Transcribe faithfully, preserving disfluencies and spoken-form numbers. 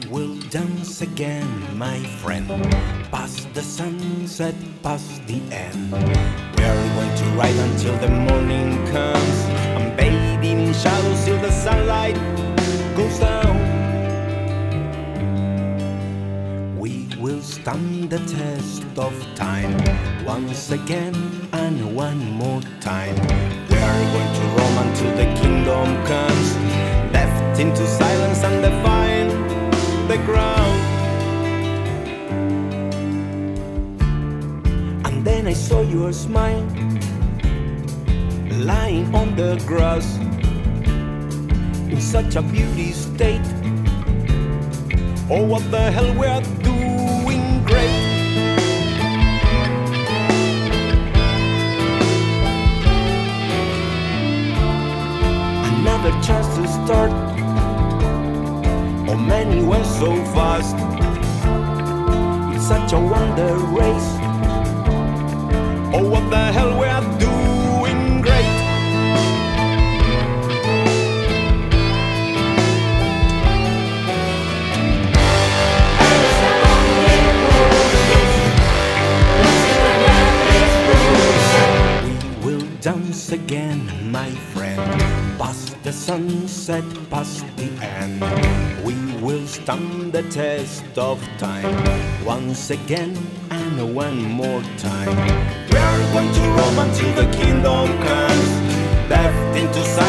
will dance again, my friend, past the sunset, past the end. We're going to ride until the morning comes, and bathing in shadows till the sunlight goes down. We will stand the test of time, once again and one more time. We are going to roam until the kingdom comes, left into silence and define the ground. And then I saw your smile, lying on the grass, in such a beauty state. Oh, what the hell, we are doing great. Another chance to start. Oh, many went so fast. It's such a wonder race. Oh, what the hell, we are doing great. We will dance again, my friend, past the sunset, past the end. We will stand the test of time, once again and one more time. We are going to roam until the kingdom comes, left into silence.